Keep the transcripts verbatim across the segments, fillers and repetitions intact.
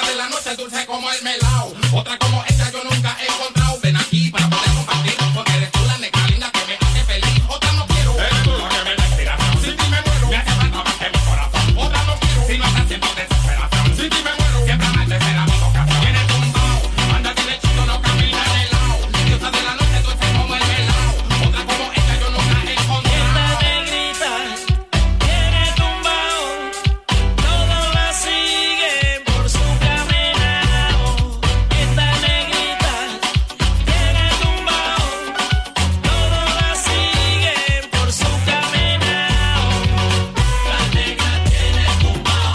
de la noche, dulce como el melao. Otra como ella yo nunca he encontrado. Ven aquí para poder compartir, porque eres tú la negra linda que me hace feliz. Otra no quiero. Eres tú la que me da inspiración. Sin ti me muero. Me hace falta más que mi corazón. Otra no quiero. Si no estás siendo desesperación. Sin ti me muero. Siempre amarte será mi vocación. Tienes tumbao, anda derechito, no camina de lado. Diosa de la noche, dulce como el melao. Otra como ella yo nunca he encontrado. Esta negrita tiene tumbao, todos la siguen por su caminado. Esta negrita tiene tumbao, todos la siguen por su caminado. La negra tiene tumbao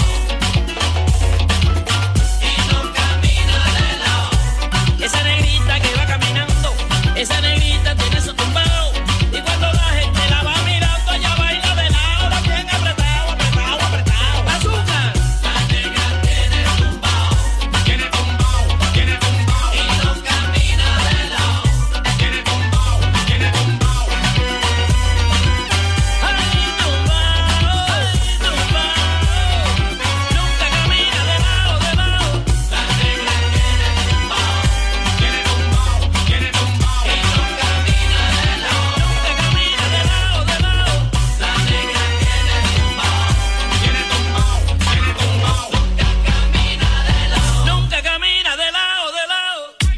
y no camina de lado. Esa negrita que va caminando, esa negrita tiene su tumbao. Y cuando la gente la va mirando, ella baila de lado, bien apretado, apretado, apretado. Azúcar. La negra tiene tumbao, Tiene tumbao, tiene tumbao. y no camina de lado. Tiene tumbao, tiene tumbao. Ay, tumbao, ay, tumbao. Nunca camina de lado, de lado. La negra tiene tumbao, Tiene tumbao, tiene tumbao. y no camina de lado. Nunca camina de lado, de lado. La negra tiene tumbao, Tiene tumbao, tiene tumbao. nunca camina de lado, de lado.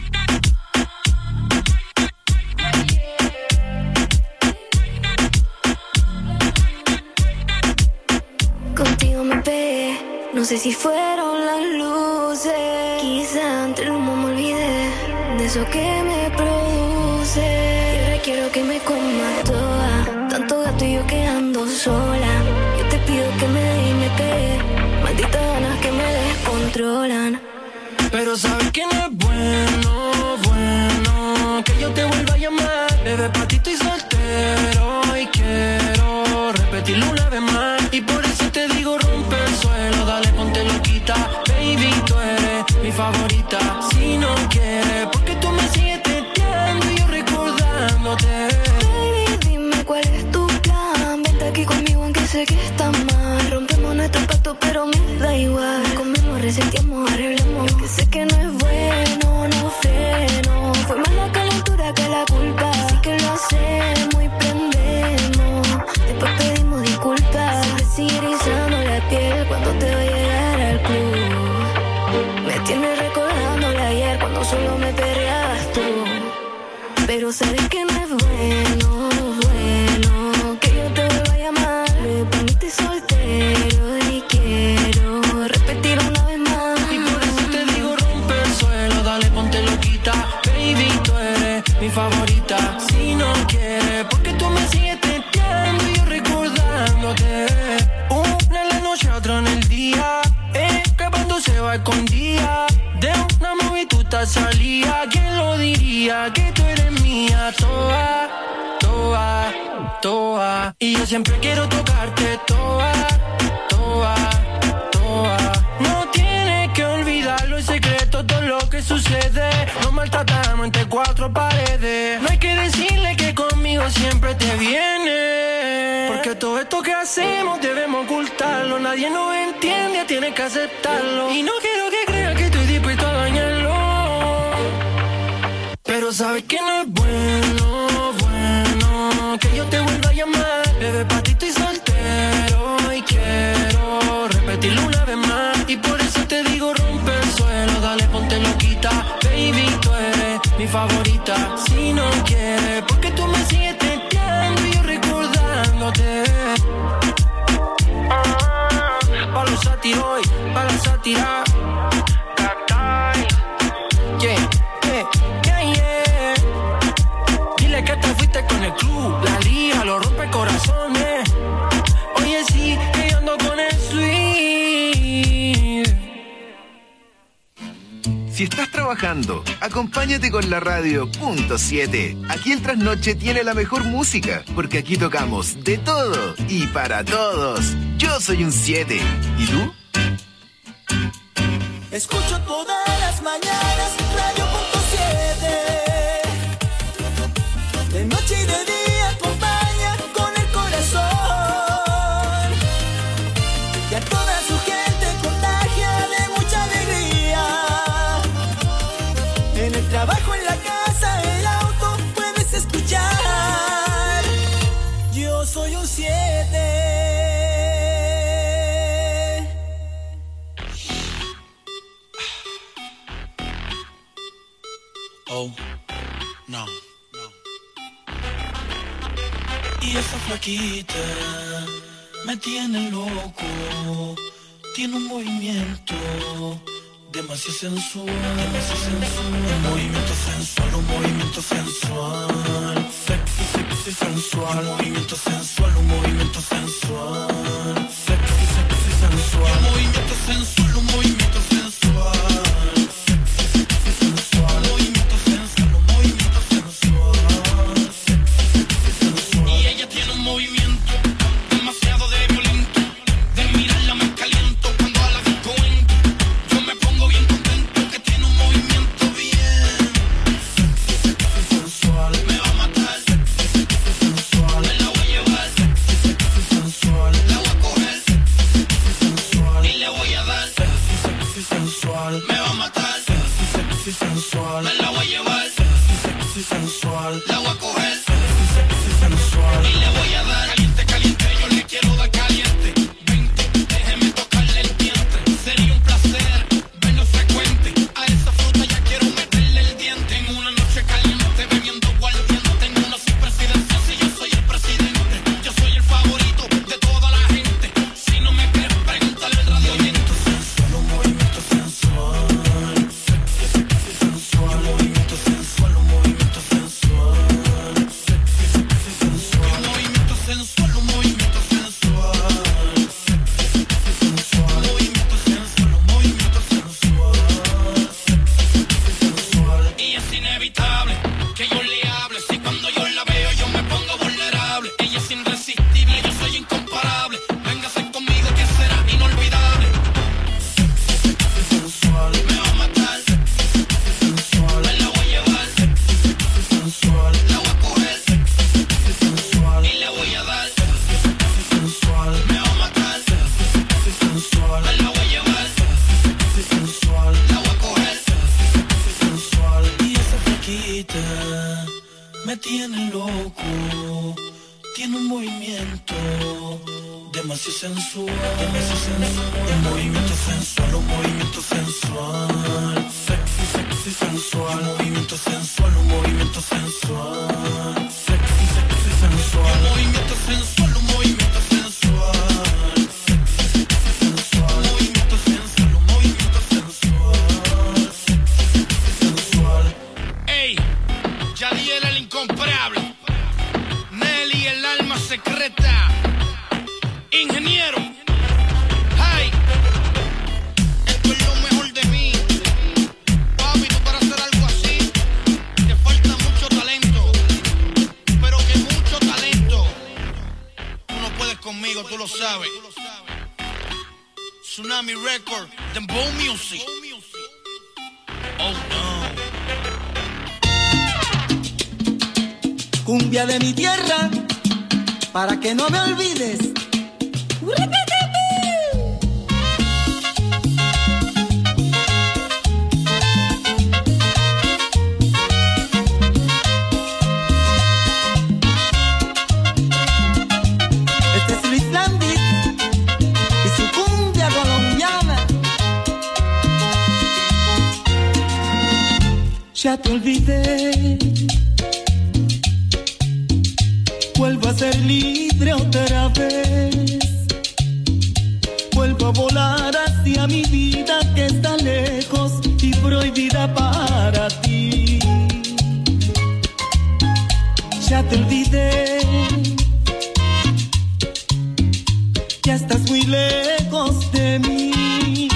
Contigo me pegué, no sé si fueron las luces. Quizá entre el humo me olvidé de eso que me produce. Y ahora quiero que me comas toda, tanto gato y yo quedando sola. Yo te pido que me dé y me pegue, malditas ganas que me descontrolan. Pero sabes que no es bueno, bueno que yo te vuelva a llamar. Bebé, pa' ti estoy soltero y quiero repetirlo una vez más. Y por eso te digo rompe el suelo, dale ponte loquita. Baby, tú eres mi favorita. Si no quieres, porque tú me sigues testeando y yo recordándote. Baby, dime cuál es tu plan. Vente aquí conmigo aunque sé que está mal. Rompemos nuestro pacto pero me da igual. Comemos, resentimos, arreglemos. Que sé que no es bueno, no freno. Fue más la calentura que la culpa. Así que lo hacemos y prendemos. Después pedimos disculpas. Me sigue erizando la piel cuando te voy a llegar al club. Me tienes recordándole ayer cuando solo me perreabas tú. Pero sabes que no es bueno, bueno que yo te vuelva a llamar. Me poniste soltero y quiero repetir una vez más. Y por eso te digo rompe el suelo, dale ponte loquita. Baby, tú eres mi favorita. Si no quieres, porque tú me sigues testeando y yo recordándote. Una en la noche, otra en el día, escapándose va escondida. De una movie tú te salía. ¿Quién lo diría? Que tú eres mía. Toa, toa, toa. Y yo siempre quiero tocarte. Toa, toa, toa. No tienes que olvidarlo, es secreto todo lo que sucede. Nos maltratamos entre cuatro paredes. No hay que decirle que conmigo siempre te viene. Porque todo esto que hacemos debemos ocultarlo. Nadie nos entiende, tienes que aceptarlo. Y no quiero que creas que estoy dispuesto a dañarlo. Pero sabes que no es bueno, bueno que yo te vuelva a llamar. Bebé, pa' ti estoy soltero y quiero repetirlo una vez más. Y por eso te digo rompe el suelo, dale ponte loquita. Baby, tú eres mi favorita. Si no quieres, porque tú me sigues testeando y yo recordándote. Ah, pa' los sátiros y pa' la sátira. Cacay. Yeah, yeah, yeah, yeah. Dile que te fuiste con el club. La liga lo rompe corazones. Oye, sí, que yo ando con el sweet. Si estás trabajando, acompáñate con la radio punto siete. Aquí el Trasnoche tiene la mejor música, porque aquí tocamos de todo y para todos. Yo soy un siete. ¿Y tú? Escucho todas las mañanas radio punto siete. De noche y de día acompaña con el corazón. Y a toda su gente contagia de mucha alegría. Oh, no, no. Y esa flaquita me tiene loco. Tiene un movimiento demasiado sensual, demasiado sensual. Un movimiento sensual, un movimiento sensual. Sexy, sexy, sensual. Un movimiento sensual, un movimiento sensual. Sexy, sexy, sensual. Un movimiento sensual, un movimiento sensual. Sexy, sexy, sensual. Un movimiento sensual, un movimiento sensual. Sexy, sexy, sensual. Y ella tiene un movimiento demasiado de violento. De mirarla me caliento cuando a la disco entro. Yo me pongo bien contento que tiene un movimiento bien. Sexy, sexy, sensual. Me va a matar. Sexy, sexy, sensual. Me la voy a llevar. Sexy, sexy, sensual. La voy a coger. Sexy, sexy, sensual. Y le voy a dar. Sexy, sexy, sensual. Me va a matar. Sexy, sexy, sensual. Me la voy a llevar. Sexy, sexy, sensual. La voy a coger. Sexy, sexy, sensual. Y le voy a dar. Caliente, caliente, yo le quiero dar caliente. Vente, déjeme tocarle el diente. Sería un placer verlo frecuente. A esa fruta ya quiero meterle el diente. En una noche caliente, bebiendo guardián. Tengo una subpresidencia, si yo soy el presidente. Yo soy el favorito de toda la gente. Si no me crees, pregúntale al radio. Movimiento sensual, un movimiento sensual. Sexy, sexy, sensual. Un movimiento sensual, un movimiento sensual. Sexy, sexy, sensual. Un movimiento sensual, un movimiento sensual. Sexy, sexy, sensual. Un movimiento sensual, un movimiento sensual. Sexy, sexy, sensual. Y es inevitable que yo le hable. Si cuando yo la veo yo me pongo vulnerable. Ella es irresistible, yo soy incomparable. Véngase conmigo que será inolvidable. Sexy, sexy, sensual. Me va a matar. Sexy, sexy, sensual. Me la voy a llevar. Sexy, sexy, sensual. La voy a coger. Sexy, sexy, sensual. Y le voy a dar. Sexy, sexy, sensual. Me va a matar. Sexy, sexy, sensual. Me la voy a llevar. Sexy, sexy, sensual. La voy a coger. Sexy, sexy, sensual. Y esa flaquita me tiene loco. Tiene un movimiento demasiado sensual, demasiado sensual. Un movimiento sensual, un movimiento sensual. Sexy, sexy, sensual. Un movimiento sensual, un movimiento sensual. Sexy, sexy, sensual. Un movimiento sensual, un movimiento sensual. Sexy, sexy, sensual. Un movimiento sensual, un movimiento sensual. Sexy, sexy, sensual. Ey, Yadiel el incomparable. Nelly el alma secreta. Ingeniero. Hey, esto es lo mejor de mí. Papi, tú para hacer algo así te falta mucho talento. Pero que mucho talento. Tú no puedes conmigo, tú lo sabes. Tsunami Record, Dembow Music. Oh no. Cumbia de mi tierra, para que no me olvides. Este es Luis Landis y su cumbia colombiana. Ya te olvidé. Vuelvo a ser libre otra vez. Vuelvo a volar hacia mi vida que está lejos y prohibida para ti. Ya te olvidé. Ya estás muy lejos de mí.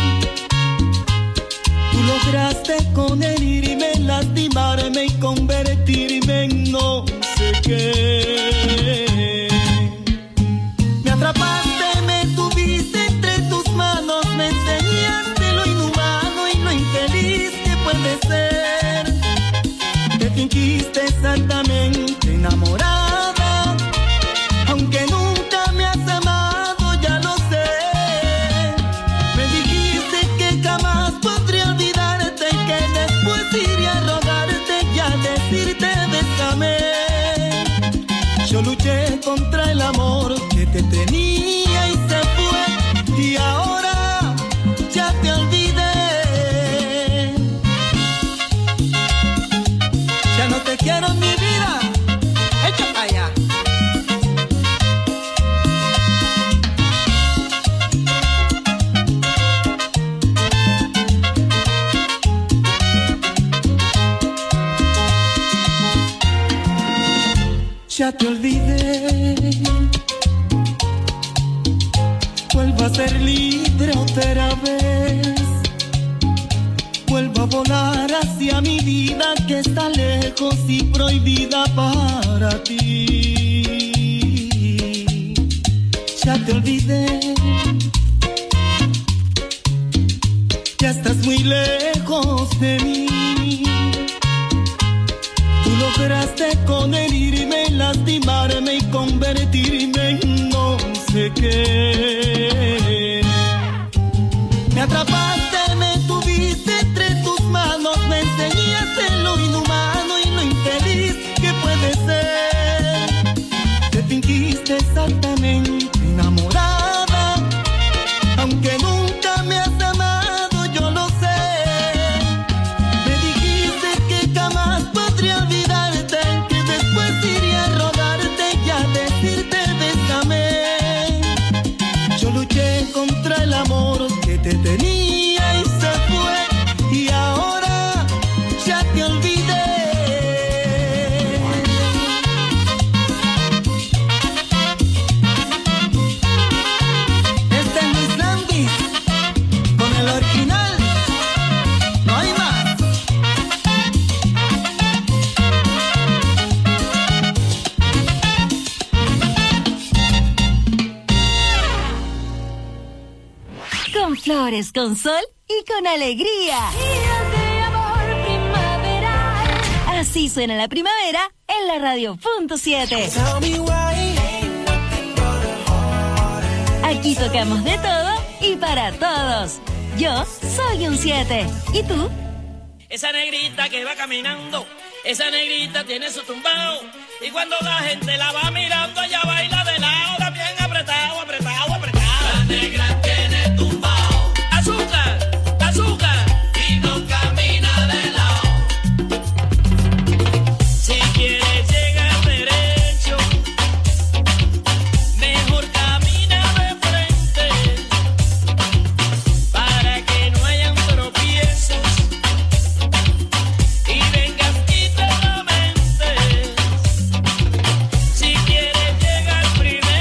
Tú lograste con herirme, lastimarme y convertirme en no sé qué. Me atrapaste, me tuviste entre tus manos, me enseñaste lo inhumano y lo infeliz que puede ser. Te fingiste exactamente enamorada, aunque nunca me has amado, ya lo sé. Me dijiste que jamás podría olvidarte y que después iría a rogarte y a decirte bésame. Yo luché contra el amor que te tenía y se fue, y ahora ya te olvidé. Ya te olvidé, vuelvo a ser libre otra vez, vuelvo a volar hacia mi vida que está lejos y prohibida para ti. Ya te olvidé, ya estás muy lejos de mí. Tú lograste con herirme, lastimarme y convertirme en no sé qué. Me atrapaste, me tuviste entre tus manos, me enseñaste lo inhumano y lo infeliz que puede ser. Te fingiste exactamente enamorada, aunque nunca me has amado, yo lo sé. Me dijiste que jamás podría olvidarte, que después iría a rogarte y a decirte bésame. Yo luché contra el amor que te tenía y se fue, y ahora ya te olvidé. Este es Luis Landis con el original, no hay más. Con flores, con sol y con alegría. Así suena la primavera en la radio punto siete. Aquí tocamos de todo y para todos. Yo soy un siete. ¿Y tú? Esa negrita que va caminando, esa negrita tiene su tumbao. Y cuando la gente la va mirando, ella baila de lado, también apretado, apretado, apretado. La negra tiene tumbao. Azúcar, azúcar. Y no camina de lado. Si quieres llegar derecho, mejor camina de frente, para que no hayan tropiezos y vengas y te lamentes. Si quieres llegar primero,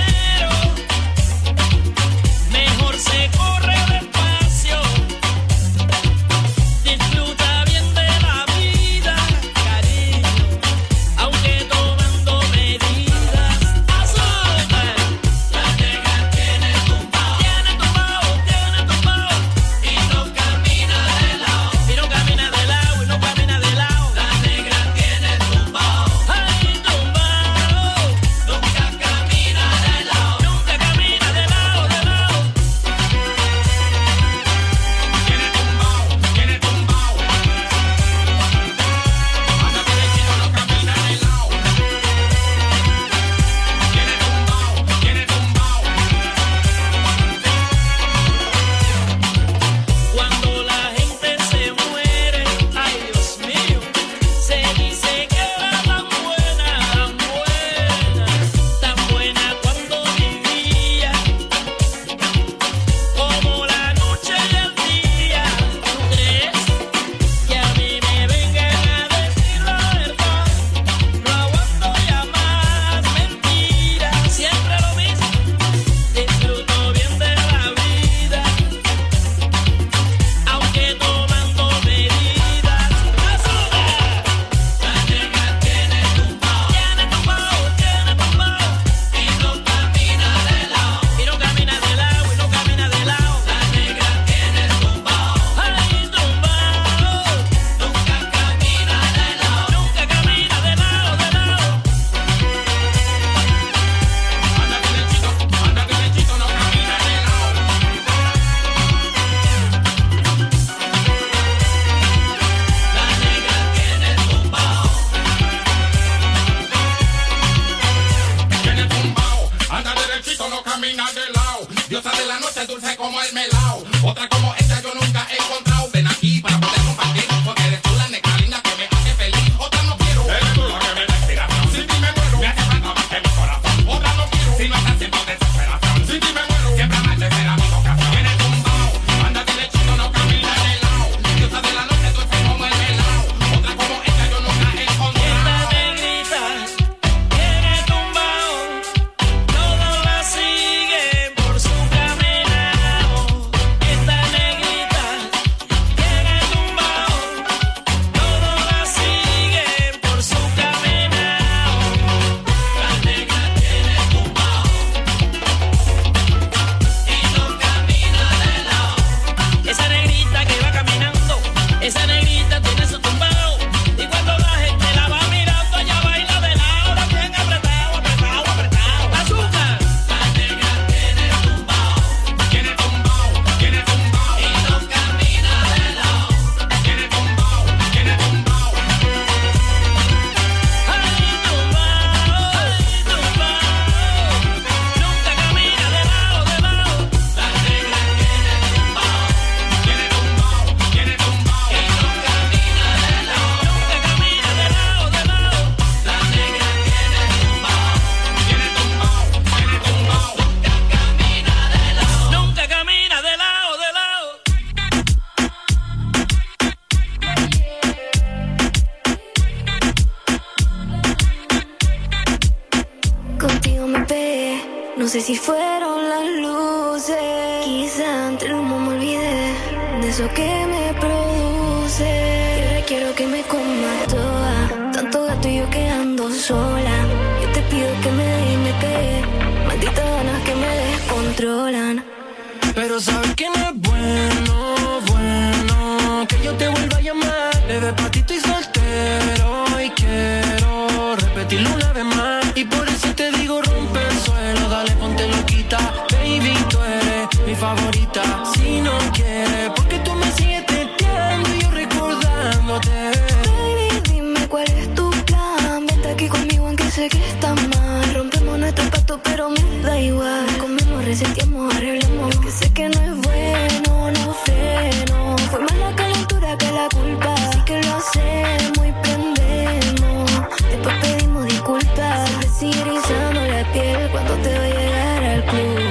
No sé si fueron las luces, quizá entre el humo me olvidé de eso que me produce. Y ahora quiero que me comas toda, tanto gato y yo quedando sola. Yo te pido que me dé y me pegue, malditas ganas que me descontrolan. Pero sabes que no es bueno, bueno que yo te vuelva a llamar. Bebé, pa' ti estoy soltero y quiero repetirlo una vez más. Y por eso te digo rompe el suelo, dale ponte loquita. Baby, tú eres mi favorita. Si no quieres, porque tú me sigues testeando y yo recordándote. Baby, dime cuál es tu plan. Vente aquí conmigo aunque sé que está mal. Rompemos nuestro pacto pero me da igual. Comemos, resentimos, arreglamos. Que sé que no es bueno, no freno. Fue más la calentura que la culpa. Así que lo hacemos y prendemos. Después pedimos disculpas. Me sigue erizando la piel cuando te va a llegar al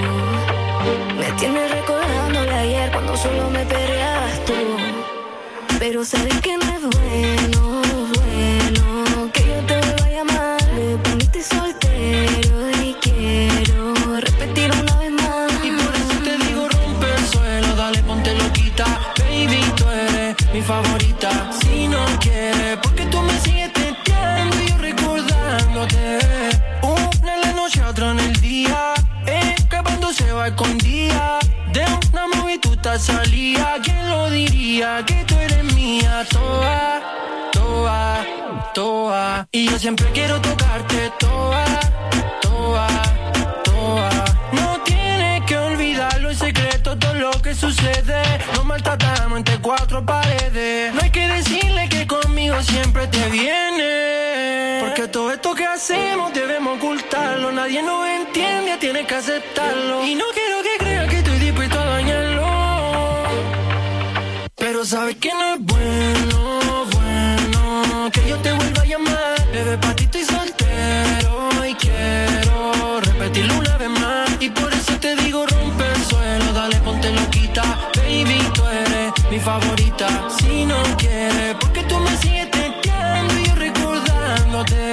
club. Me tienes recordándole ayer cuando solo me perreabas tú. Pero sabes que no es bueno, bueno que yo te vuelva a llamar. Me poniste soltero y quiero repetir una vez más. Y por eso te digo rompe el suelo, dale ponte loquita. Baby, tú eres mi favorita. Si no quieres, porque tú me sigues testeando y yo recordándote. Una en la noche, otra en el día, escapándose va escondida. De una movituta salía, ¿quién lo diría? Que tú eres mía, toda, toda, toda. Y yo siempre quiero tocarte, toda, toda, toda. No tienes que olvidarlo, el secreto, todo lo que sucede. Nos maltratamos entre cuatro paredes. No hay que decirle que conmigo siempre te viene. Porque todo esto que hacemos debemos ocultarlo. Nadie nos entiende, tienes que aceptarlo. Y no quiero que creas que estoy dispuesto a dañarlo. Pero sabes que no es bueno, bueno que yo te vuelva a llamar. Bebé, pa' ti estoy soltero y quiero repetirlo una vez más. Y por eso te digo rompe el suelo, dale ponte loquita. Baby, tú eres mi favorita. Si no quieres, porque tú me sigues testeando y yo recordándote.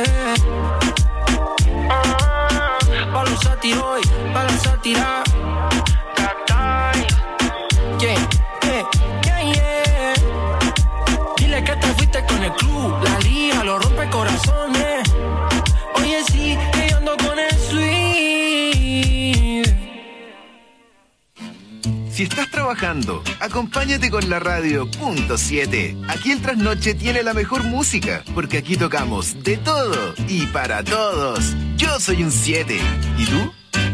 Ah, pa' los satiroy, pa' la sátira. Catay, yeah, yeah, yeah, yeah. Dile que te fuiste con el club, la liga, lo rompe corazones. Oye, sí, que yo ando con el sweet. Si estás trabajando, acompáñate con la radio punto siete. Aquí el trasnoche tiene la mejor música, porque aquí tocamos de todo y para todos. Yo soy un siete. ¿Y tú?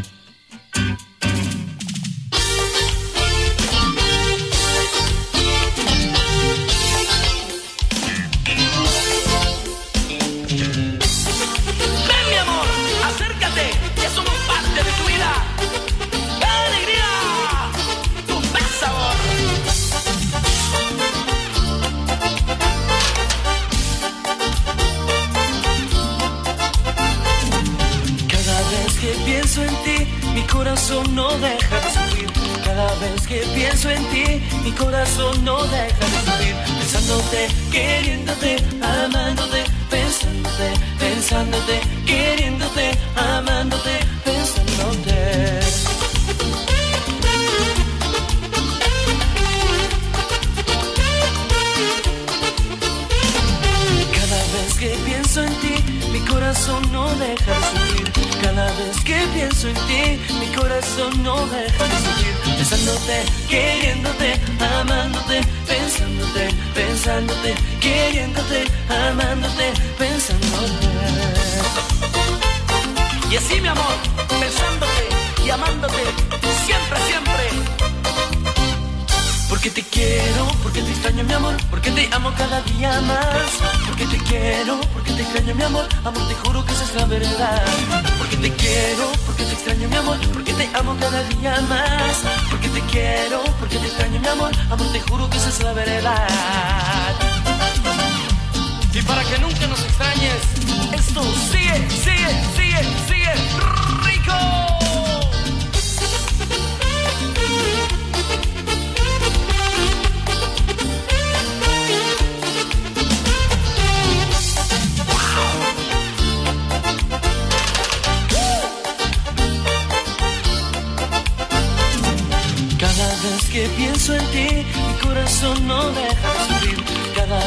Ven, mi amor, acércate, ya somos parte de tu vida. ¡Alegría! ¡Tu buen sabor! Cada vez que pienso en ti, mi corazón no deja de sufrir. Cada vez que pienso en ti, mi corazón no deja de sufrir. Pensándote, queriéndote, amándote, pensándote, pensándote, queriéndote, amándote, pensándote. Cada vez que pienso en ti, mi corazón no deja de sufrir. Cada vez que pienso en ti, mi corazón no deja de sufrir. Pensándote, queriéndote, amándote, pensándote, pensándote, queriéndote, amándote, pensándote. Y así, mi amor, pensándote y amándote, siempre, siempre. Porque te quiero, porque te extraño mi amor, porque te amo cada día más. Porque te quiero, porque te extraño mi amor, amor te juro que esa es la verdad. Porque te quiero, porque te extraño mi amor, porque te amo cada día más. Porque te quiero, porque te extraño mi amor, amor te juro que esa es la verdad. Y para que nunca nos extrañes, esto sigue, sigue, sigue, sigue rico.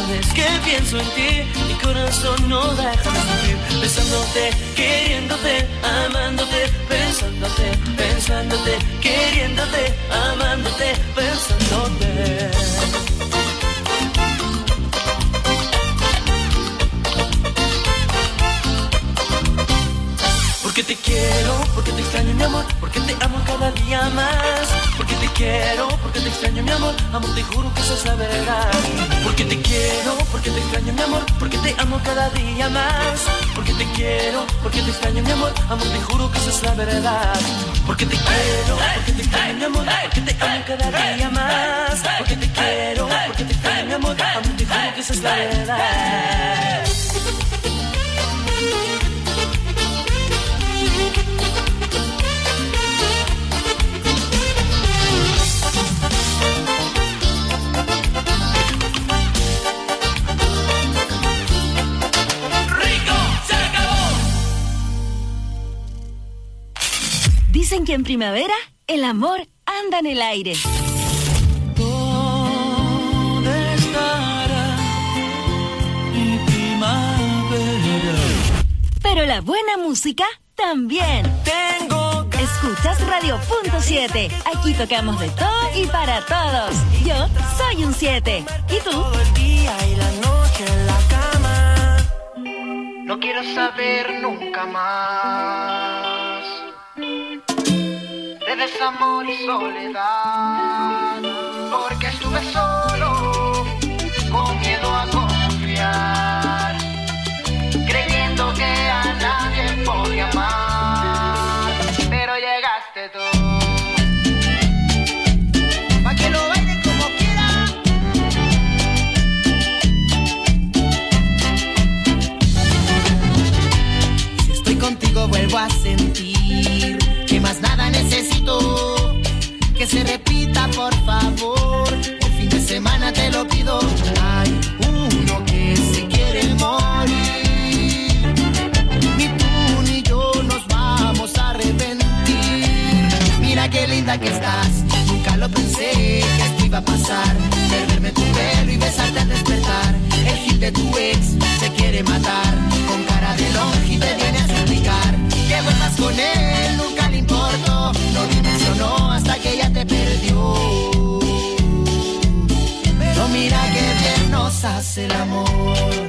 vez que pienso en ti, mi corazón no deja de sufrir. Besándote, queriéndote, amándote, pensándote, pensándote, queriéndote, amándote, pensándote. Porque te quiero, porque te extraño mi amor, porque te amo cada día más. Porque te quiero, porque te extraño mi amor, amor te juro que esa es la verdad. Porque te quiero, porque te extraño mi amor, porque te amo cada día más. Porque te quiero, porque te extraño mi amor, amor te juro que esa es la verdad. Porque te quiero, porque te extraño mi amor, porque te amo cada día más. Porque te quiero, porque te extraño mi amor, amor te juro que esa es la verdad. Dicen que en primavera el amor anda en el aire. ¿Dónde estará mi primavera? Pero la buena música también. Tengo Escuchas Radio Punto siete. Aquí tocamos de todo y para todos. Yo soy un siete. ¿Y tú? todo el día y la noche en la cama. No quiero saber nunca más de desamor y soledad, porque estuve solo, con miedo a confiar, creyendo que a nadie podía amar, pero llegaste tú, pa' que lo bailen como quieran. Si estoy contigo vuelvo a sentir que más nada necesito, que se repita por favor, el fin de semana te lo pido. Hay uno que se quiere morir, ni tú ni yo nos vamos a arrepentir. Mira qué linda que estás, nunca lo pensé que esto iba a pasar, perderme tu pelo y besarte al despertar. El gil de tu ex se quiere matar, con cara de longe te viene a suplicar que vuelvas con él, nunca le importó, no dimensionó hasta que ella te perdió. Pero mira que bien nos hace el amor.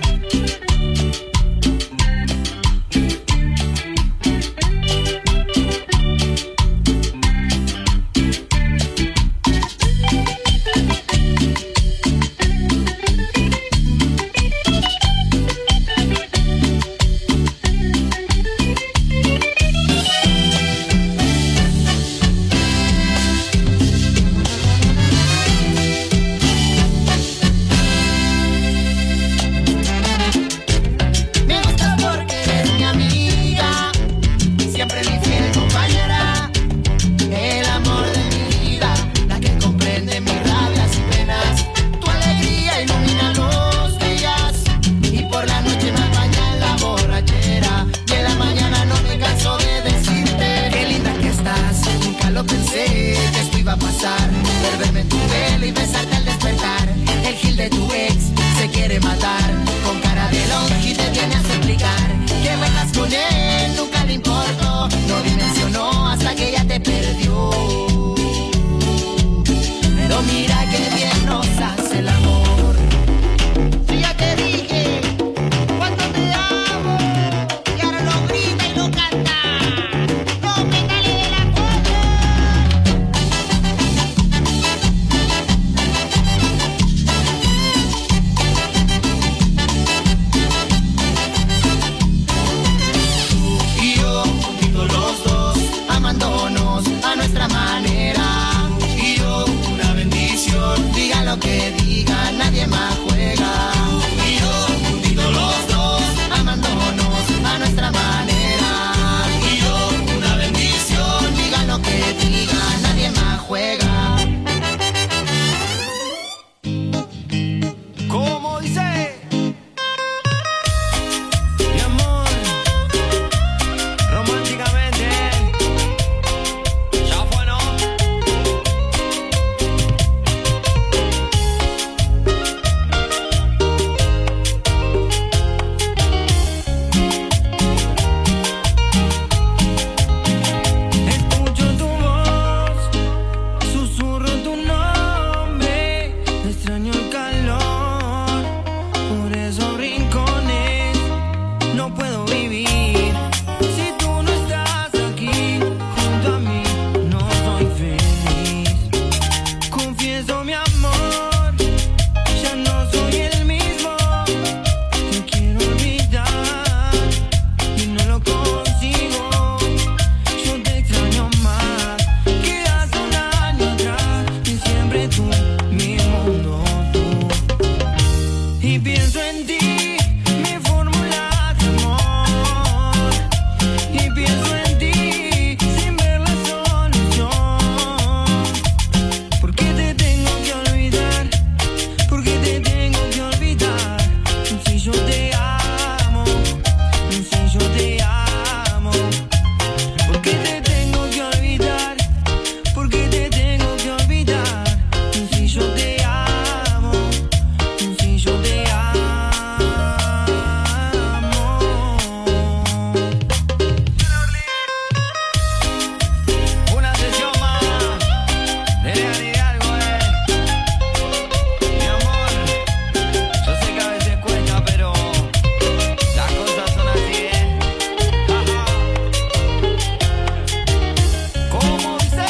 y pienso en ti, mi fórmula de amor, y pienso en ti sin ver la solución. ¿Por qué te tengo que olvidar? ¿Por qué te tengo que olvidar? Si yo te amo, si yo te amo. ¿Por qué te tengo que olvidar? ¿Por qué te tengo que olvidar? Si yo te amo, si yo te amo. Una sesión más de Lean Hidalgo, eh. Mi amor, yo sé que a veces cuesta, pero las cosas son así, eh. Ajá. ¿Cómo dice?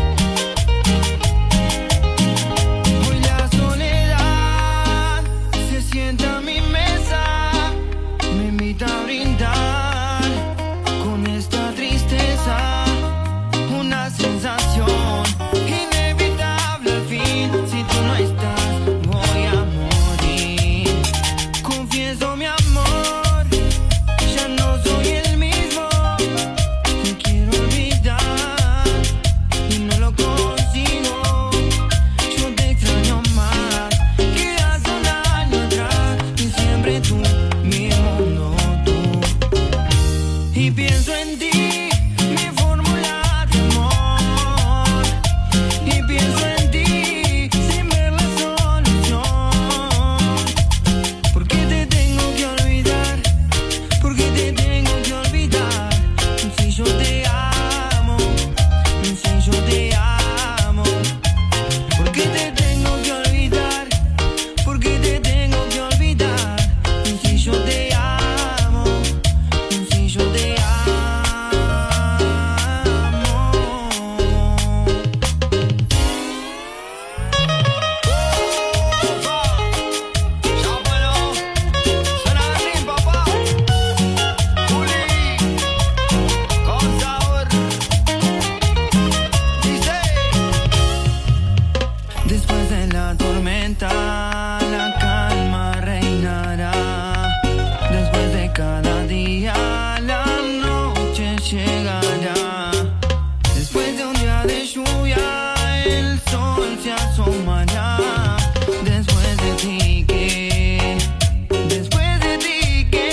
Hoy la soledad se sienta a mi mesa, me invita a brindar con esta tristeza, una sensación inevitable al fin. Si tú no estás, voy a morir. Confieso mi amor, ya no soy el mismo. Te quiero olvidar y no lo consigo. Yo te extraño más que hace un año atrás, y siempre tú, mi mundo tú. Y pienso en ti, mi fórmula de amor, y pienso en ti sin ver la solución. ¿Por qué te tengo que olvidar? ¿Por qué te tengo que olvidar? Si yo te amo, si yo te amo. ¿Por qué te tengo que olvidar? ¿Por qué te tengo que olvidar? Si yo te amo, si yo te amo. Ya bueno, suena Berlín, papá. Juli, con sabor. Dice: después de la tormenta, la calma reinará. Después de cada día, la noche llegará. Después de un día de lluvia, el sol se asomará. Después de ti, ¿qué? Después de ti, ¿qué?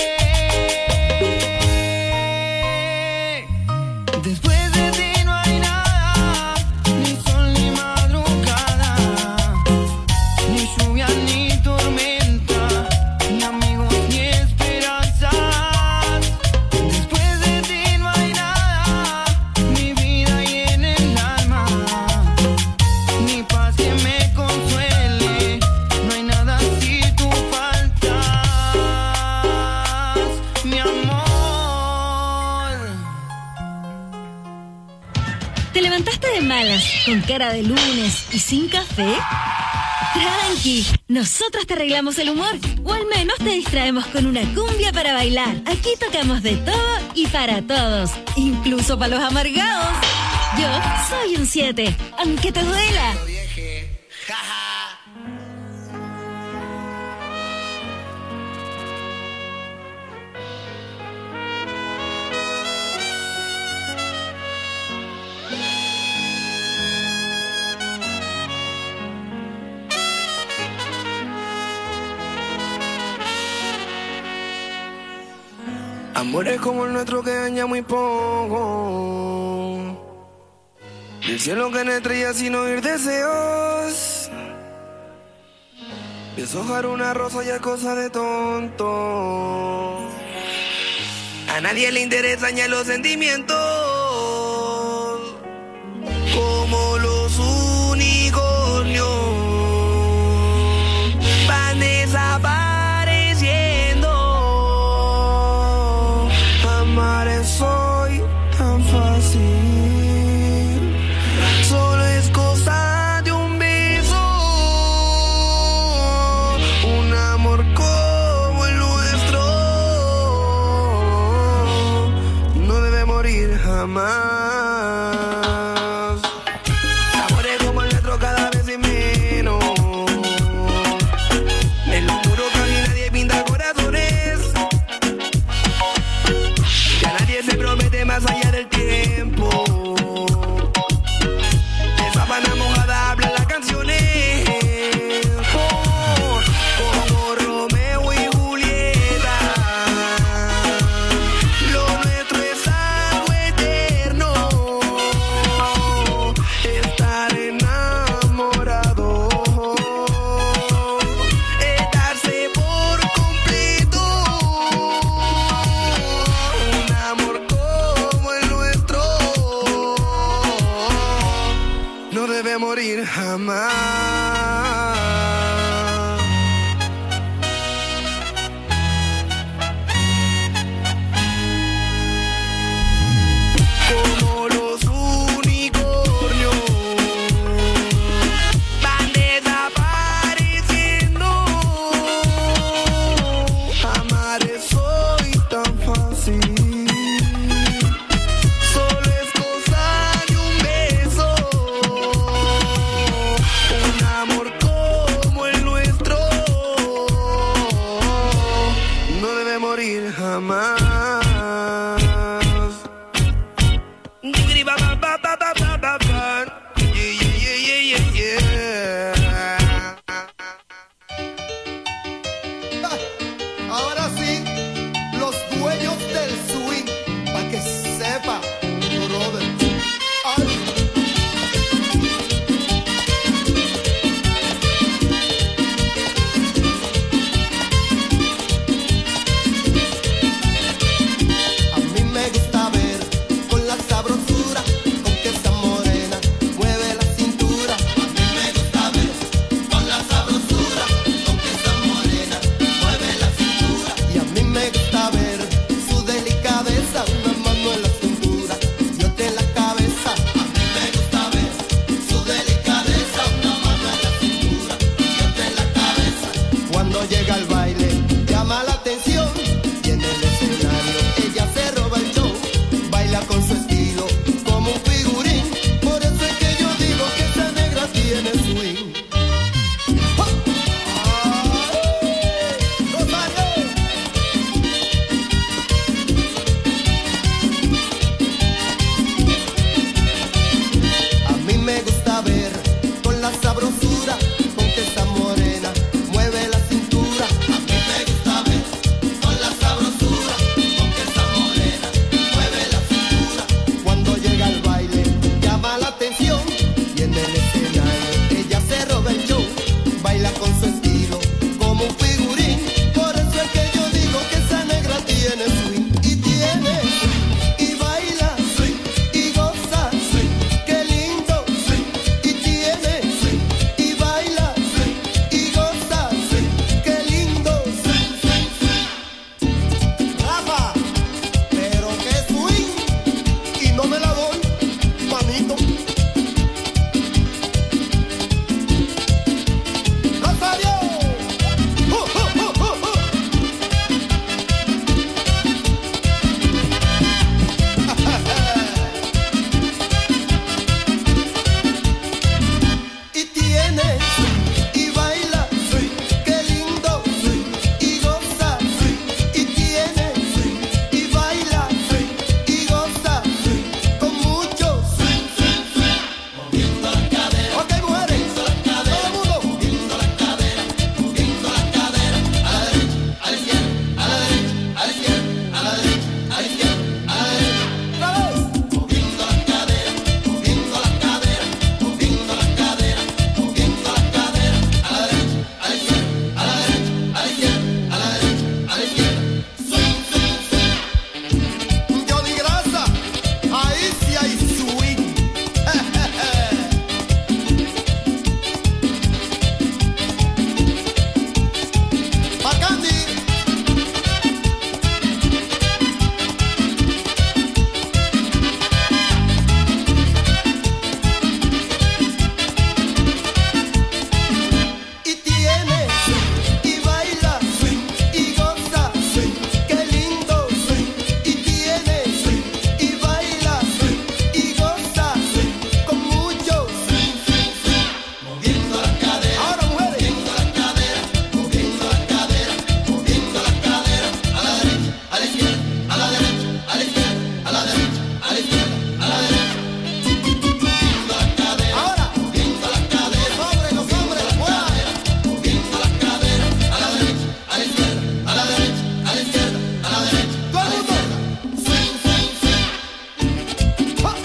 Después de ti no hay nada, ni sol ni madrugada, ni lluvia ni tormenta, ni amigos ni esperanzas. Después de ti no hay nada, mi vida y en el alma, ni paz que me consuele, no hay nada si tú faltas, mi amor. ¿Te levantaste de malas, con cara de lunes y sin café? Tranqui, nosotros te arreglamos el humor, o al menos te distraemos con una cumbia para bailar. Aquí tocamos de todo y para todos, incluso para los amargados. Yo soy un siete, aunque te duela. Amores como el nuestro que daña muy poco. Del cielo que no estrellas sin oír deseos. Deshojar una rosa ya es cosa de tonto. A nadie le interesan ya los sentimientos. Como los unicornios van desapareciendo. Amar es hoy tan fácil. Solo es cosa de un beso. Un amor como el nuestro no debe morir jamás. morir jamás. Ahora sí, los dueños del swing, pa' que sepa, brother. Ay. A mí me gusta ver con la sabrosura con que esa morena mueve la cintura. A mí me gusta ver con la sabrosura con que esa morena mueve la cintura. Y a mí me gusta ver su delicadeza, una mano en la cintura y otra en la cabeza. A mí me gusta ver su delicadeza, una mano en la cintura y otra en la cabeza. Cuando llega al baile llama la atención y en el escenario ella se roba el show. Baila con su estilo como un figurín, por eso es que yo digo que esa negra tiene swing. ¡Ja! ¡Ay! ¡Rosario! A mí me gusta ver con la sabrosura con que esa morena mueve la cintura. A mí me gusta ver con la sabrosura con que esa morena mueve la cintura. Cuando llega al baile llama la atención y en el escenario ella se roba el show. Baila con su estilo como un figurín, por eso es que yo digo que esa negra tiene swing. Y tiene swing, y baila swing, y goza swing, qué lindo swing. Y tiene swing, y baila swing, y goza swing, qué lindo swing, swing, swing. Rafa, pero qué swing, y no me la doy, manito. ¡Rosario! ¡Uh, uh, uh, uh, uh! Y tiene swing, y baila swing, qué lindo swing, y goza swing. Y tiene swing, y baila swing, y goza swing, con mucho swing, swing, swing. Moviendo la cadera. Ok, mujeres. Todo el mundo. Moviendo la cadera, moviendo la cadera. A la derecha, a la izquierda, a la derecha, a la izquierda, a la derecha, a la izquierda, a la derecha. Otra vez. Moviendo la cadera, moviendo la cadera, moviendo la cadera, moviendo la cadera. A la derecha, a la izquierda, a la derecha, a la izquierda, a la derecha, a la izquierda. Swing, swing, swing. Johnny Grasa, ahí sí hay swing. Bacandi. Y tiene swing, y baila swing, y goza swing, qué lindo swing. Y tiene swing, y baila swing, y goza swing, con mucho swing, swing, swing. Moviendo la cadera. Ahora mujeres. Moviendo la cadera, moviendo la cadera, moviendo la cadera. A la derecha, a la izquierda, a la derecha, a la izquierda, a la derecha, a la izquierda, a la derecha. Moviendo la cadera. Ahora. Moviendo la cadera. Los hombres, los hombres, fuera. Moviendo la cadera. A la derecha, a la izquierda, a la derecha, a la izquierda, a la derecha. Todo el mundo. Swing, swing, swing. ¡Ja!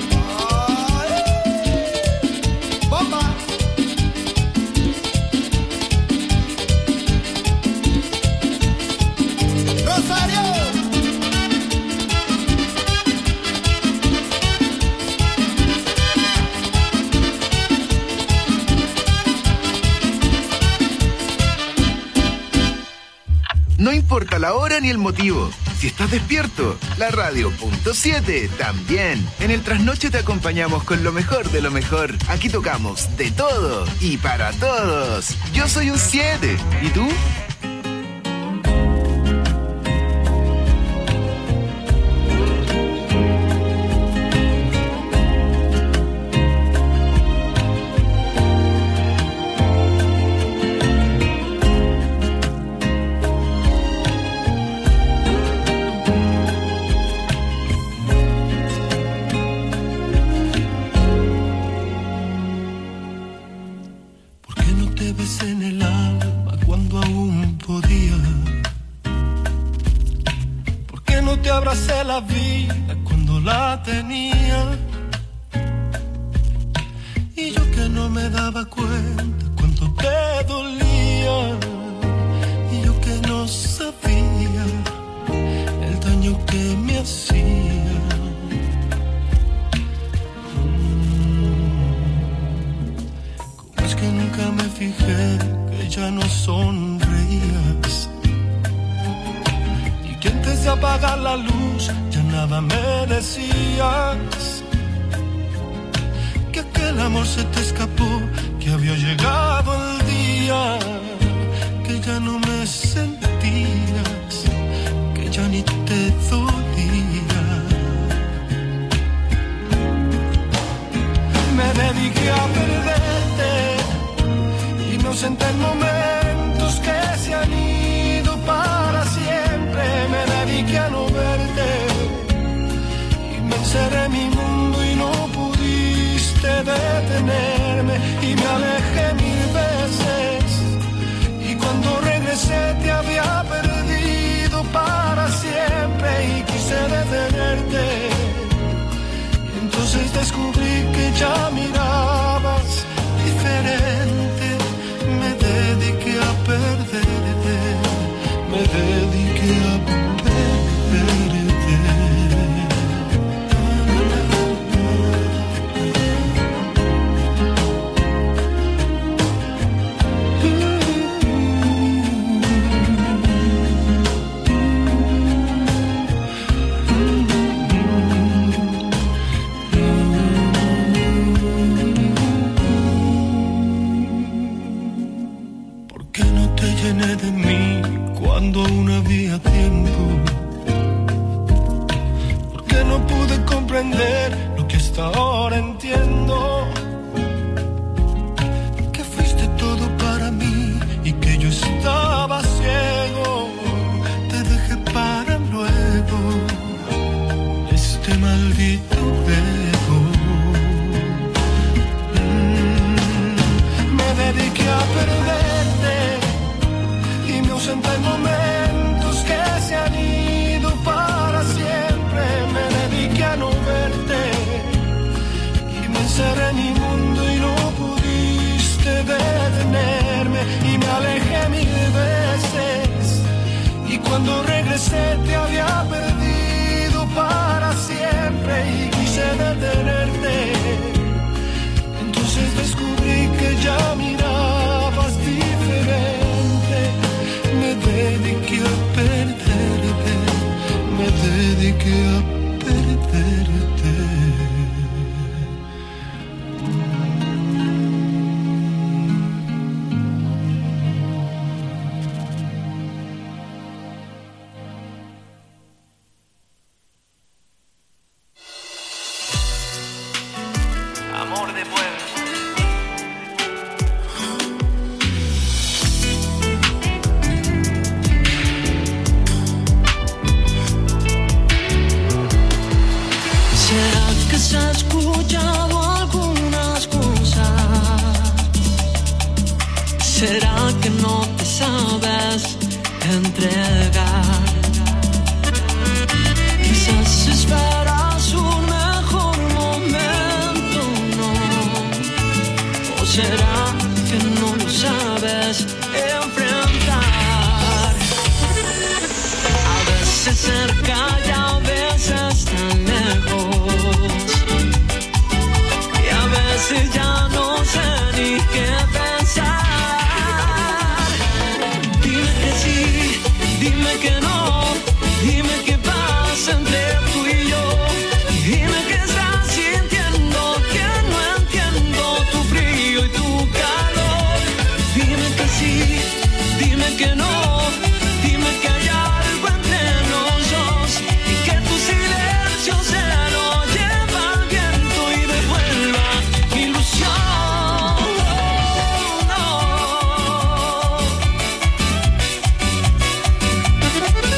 ¡Ay! ¡Bomba! ¡Rosario! No importa la hora ni el motivo. Si estás despierto, la radio punto siete también. En el trasnoche te acompañamos con lo mejor de lo mejor. Aquí tocamos de todo y para todos. Yo soy un siete. ¿Y tú? contigo te abracé la vida cuando la tenía. Y yo que no me daba cuenta cuánto te dolía. Y yo que no sabía el daño que me hacía. ¿Cómo es que nunca me fijé que ya no sonreías? Y que antes de apagar la luz ya nada me decías. Que aquel amor se te escapó, que había llegado el día, que ya no me sentías, que ya ni te dolía. Me dediqué a perderte y me ausenté en momentos que se han ido para siempre. Me dediqué a no verte y me encerré en mi mundo y no pudiste detenerme. Y me alejé mil veces y cuando regresé te había perdido para siempre y quise detenerte. Entonces descubrí que ya mirabas diferente. Me dediqué a perderte, me dediqué a perderte. De mí cuando aún había tiempo, porque no pude comprender lo que hasta ahora entiendo, que fuiste todo para mí y que yo estaba ciego, te dejé para luego este maldito ego. Mm, me dediqué a perderte y me ausenté en momentos que se han ido para siempre. Me dediqué a no verte y me encerré en mi mundo y no pudiste detenerme. Y me alejé mil veces y cuando regresé te había perdido para siempre y quise detenerte. Entonces descubrí que ya mirabas diferente. Me dediqué a perderte, me dediqué a perderte. Amor de pueblo. Has escuchado algunas cosas. ¿Será que no te sabes entregar? Quizás esperas un mejor momento, ¿no? ¿O será que no lo sabes enfrentar? A veces cerca y a veces tan lejos. Ya no sé ni qué pensar. Dime que sí, dime que no, dime qué pasa entre tú y yo. Dime que estás sintiendo, que no entiendo tu frío y tu calor. Dime que sí, dime que no, dime que hay algo entre los dos y que tu silencio se lo lleva al viento y devuelva ilusión. Oh, no.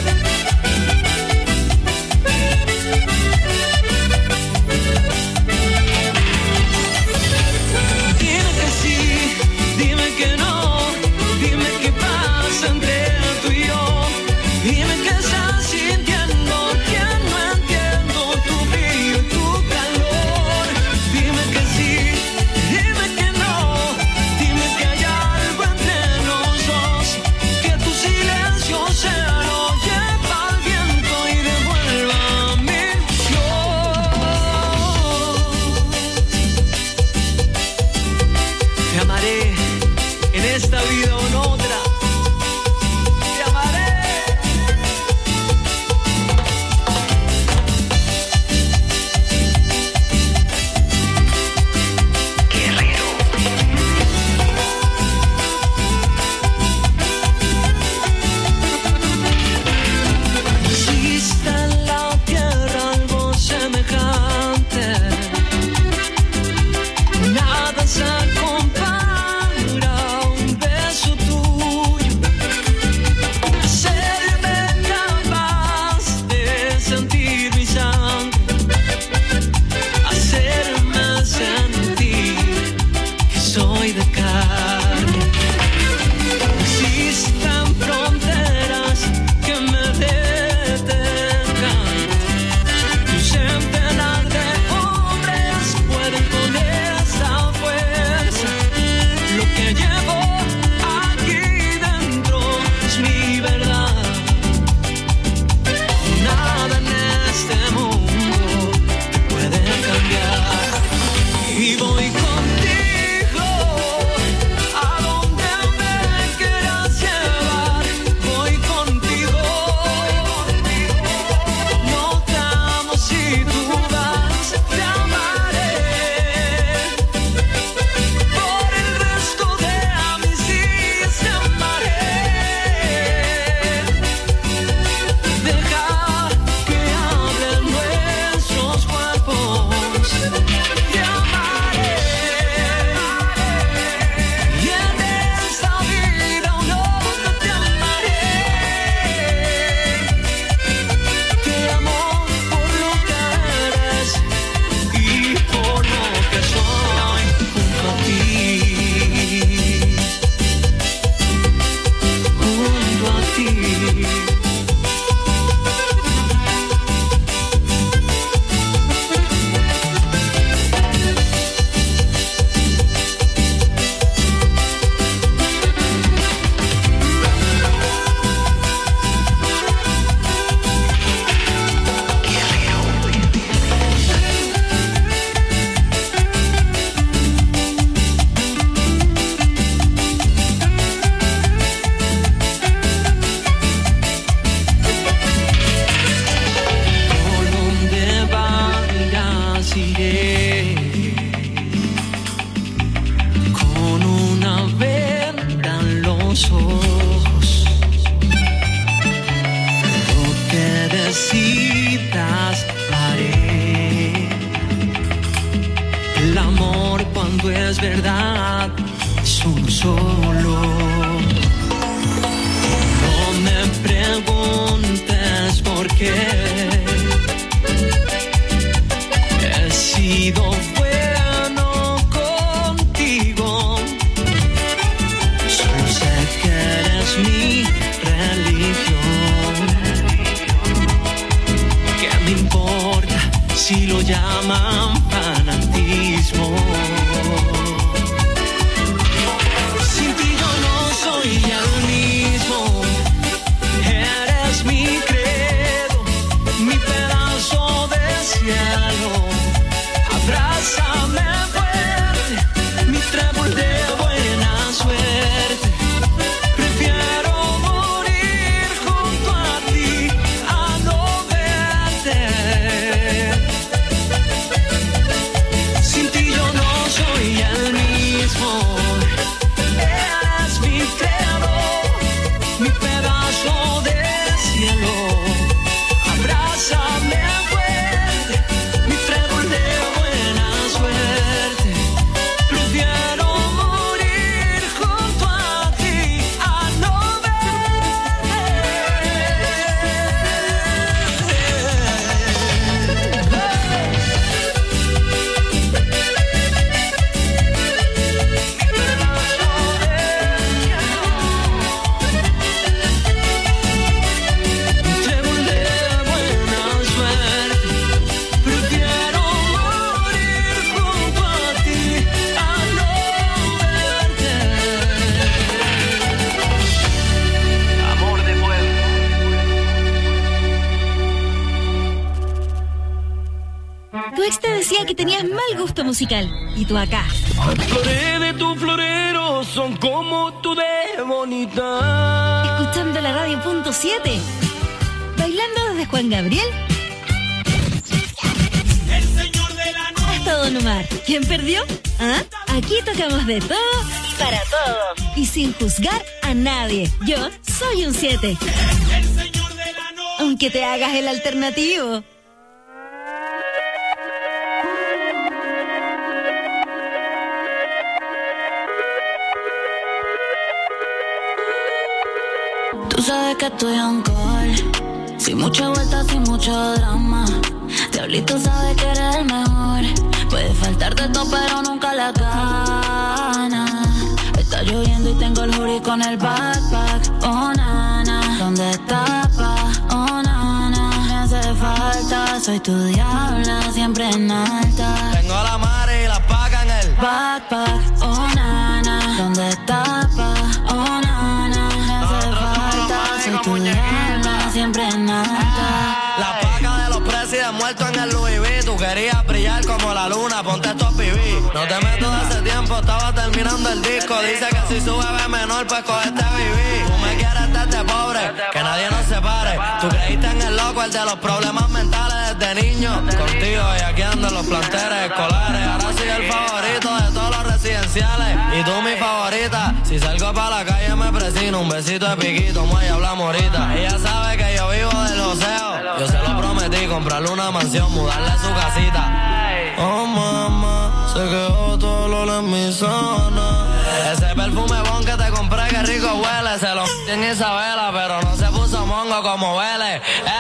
que he sido bueno contigo. Solo sé que eres mi religión. ¿Qué me importa si lo llaman fanatismo? Sin ti yo no soy el mismo. Eres mi credo, mi pedazo de cielo. Abrázame fuerte, mi trébol de buena suerte. Prefiero morir junto a ti a no verte. Sin ti yo no soy el mismo. Eres mi credo, mi pedazo de cielo. Abrázame fuerte, mi trébol de buena suerte. Prefiero morir junto a ti a no Tu ex te decía que tenías mal gusto musical. Y tú acá. Las flores de tu florero son como tú de bonita. Escuchando la radio punto siete. Bailando desde Juan Gabriel El señor de la noche. hasta Don Omar. ¿Quién perdió? ¿Ah? Aquí tocamos de todo y para todos. Y sin juzgar a nadie. Yo soy un siete. El señor de la noche. Aunque te hagas el alternativo. Tú sabes que estoy on call, sin mucha vuelta, sin mucho drama. Diablito sabe que eres el mejor. Puede faltarte todo, pero nunca la gana. Está lloviendo y tengo el hoodie con el backpack. Oh, nana, ¿dónde está, pa? Oh, nana, me hace falta. Soy tu diabla, siempre en alta. Tengo la madre y la paca en el backpack. Oh, nana, ¿dónde está, pa? Oh, nana, me hace falta. Soy tu diabla, siempre en alta. La paca de los presidentes muertos en el Louis V. Tú querías brillar como la luna, ponte estos pibí. No te meto de hace tiempo, estaba terminando el disco. Dice que si sube B menor, pues cogete vivir. Tú me quieres desde pobre, que nadie nos separe. Tú creíste en el loco, el de los problemas mentales desde niño. Contigo y aquí ando en los planteles escolares. Ahora soy el favorito de todos los residenciales. Y tú mi favorita. Si salgo para la calle me presino. Un besito de piquito, muelle, hablamos ahorita. Ella sabe que yo vivo del joseo. Yo se lo prometí, comprarle una mansión, mudarle a su casita. Oh mamá, se quedó todo el olor en mi zona. Ese perfume bon que te compré, que rico huele. Se lo en Isabela, pero no se puso mongo como huele.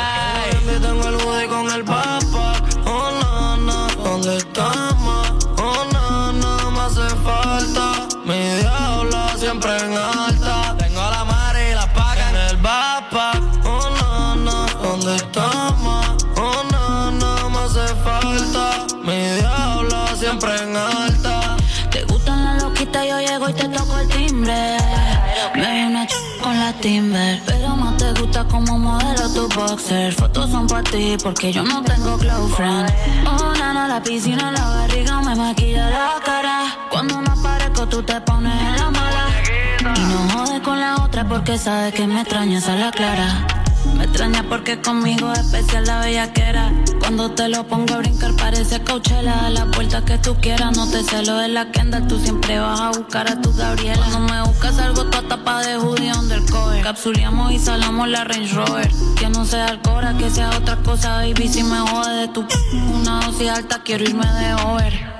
Ey, tengo el hoodie con el backpack. Oh nana, ¿dónde estamos? Oh nana, me hace falta. Mi diabla siempre en alta. Tengo la madre y la paca en el backpack. Oh nana, ¿dónde estamos? Oh nana, me hace falta. Mi diabla siempre en alta. Te gustan las loquitas, yo llego y te toco el timbre. Me vi una ch con la Timber, pero más te gusta como modelo tu boxer. Fotos son para ti porque yo no tengo close friend. Oh nana, la piscina, la barriga me maquilla la cara. Cuando me aparezco tú te pones en la mala. Y no jodes con la otra porque sabes que me extrañas a la clara. Me extraña porque conmigo es especial la bellaquera. Cuando te lo pongo a brincar parece Coachella. A la puerta que tú quieras, no te celo de la Kendall. Tú siempre vas a buscar a tu Gabriela. Cuando me buscas algo tu tapa de hoodie undercover. Capsuleamos y salamos la Range Rover. Que no sea Alcora, que sea otra cosa, baby. Si me jode de tu p*** una dosis alta, quiero irme de over.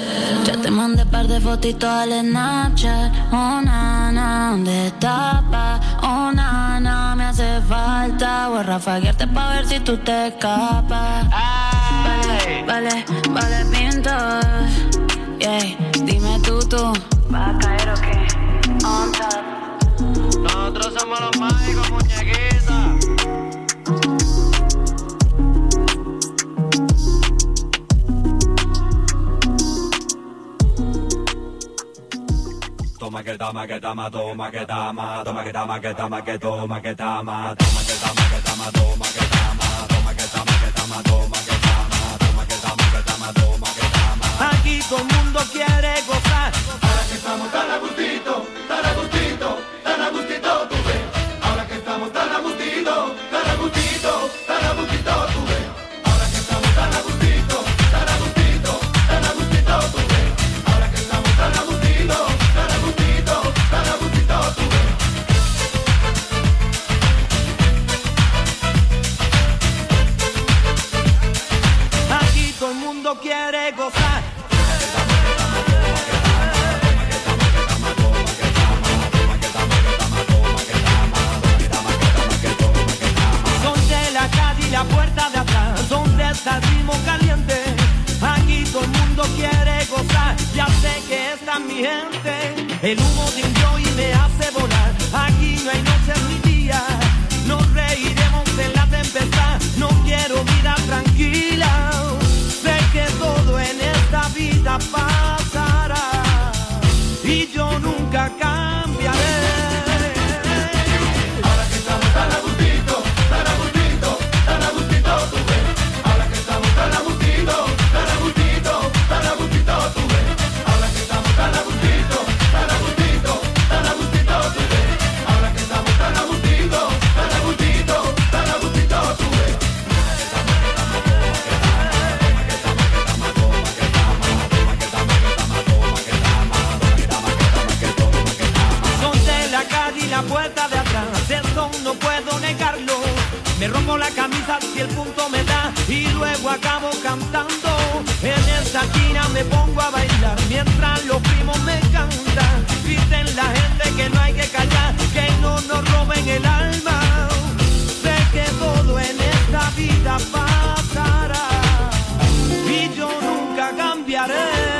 Ya te mandé par de fotitos al Snapchat. Oh nana, ¿dónde estás, pa? Oh nana, me hace falta. a rafaguearte pa' ver si tú te escapas. Vale, vale, vale, pintos. Yeah, dime tú, tú. ¿Vas a caer o qué? On top. Nosotros somos los mágicos, muñequitas. Toma que tama que tama toma que tama toma que tama que tama que toma que tama toma que tama que tama toma que tama toma que tama que tama toma que tama toma que tama que tama toma que tama. Aquí todo el mundo quiere gozar. Ahora que estamos tan a gustito, tan a gustito, tan a gustito, tú ves. Ahora que estamos tan a gustito, tan a gustito, tan a gustito, tú ves. Ahora que estamos tan a gustito, tan a gustito, tan a gustito, tú ves. Ahora que estamos tan a gustito, tan a gustito, tan a gustito, tú ves. Aquí todo el mundo quiere gozar. Son de la calle y la puerta de atrás, son de ese ritmo caliente. Aquí todo el mundo quiere gozar, ya sé que esta es mi gente. El humo de un joy me hace volar. Aquí no hay noches ni días, nos reiremos en la tempestad. No quiero vida tranquila, sé que todo en esta vida pasará y yo nunca cambiaré. Ahora que estamos tan a gustito, tan a gustito, tan a gustito, tú ves. Ahora que estamos tan a gustito, tan a gustito, tan a gustito, tú ves. Ahora que estamos tan a gustito, tan a gustito, tan a gustito, tú ves. Ahora que estamos tan a gustito, tan a gustito, tan a gustito, tú ves. Son de la calle y la puerta de atrás, eso no puedo negarlo. Me rompo la camisa si el punto me da y luego acabo cantando. En esta esquina me pongo a bailar mientras los primos me cantan. Dicen la gente que no hay que callar, que no nos roben el alma. Sé que todo en esta vida pasará y yo nunca cambiaré.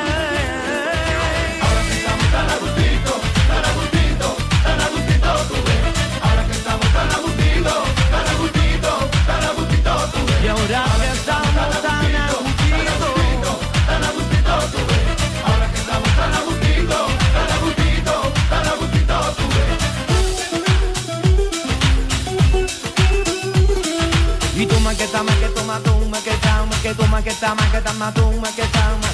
Ahora que estamos tan a gustito, tan a gustito, tan a gustito, tú ves. Ahora que estamos tan a gustito, tan a gustito, tan a gustito, tú ves. Y ahora que estamos tan a gustito, tan a gustito, tú ves. Ahora que estamos tan a gustito, tan a gustito, tan a gustito, tú ves. y toma que toma que toma toma que toma que toma que toma que toma toma que toma.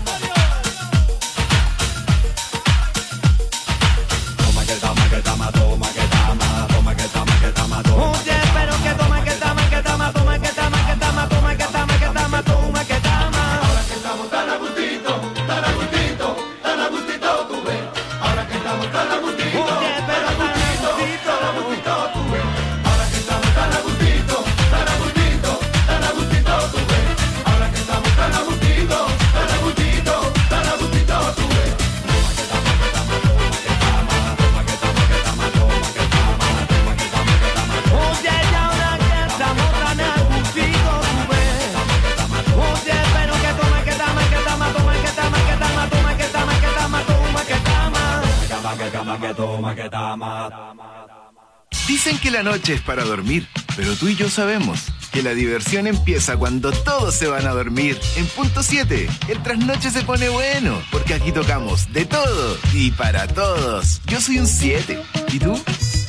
Toma que tama que tama toma que tama toma que tama que tama toma. Oye, pero que toma que toma que toma toma que toma que toma toma que toma que toma toma que toma. Ahora que estamos tan a gustito, tan a gustito, tan a gustito, tú ves. Ahora que estamos tan a gustito, Oye, pero tan a gustito, tan a gustito, tú ves. Ahora que estamos tan a gustito, tan a gustito, tan a gustito, tú ves. Ahora que estamos tan a gustito, tan a gustito, tan a gustito, tú ves. oye, y ahora que estamos tan a gustito, tú ves. Oye, pero que toma que toma que toma toma que toma que toma toma que toma que toma toma que toma. Tama que tama que toma que tama. Dicen que la noche es para dormir, pero tú y yo sabemos que la diversión empieza cuando todos se van a dormir. En punto siete, el trasnoche se pone bueno, porque aquí tocamos de todo y para todos. Yo soy un siete. ¿Y tú?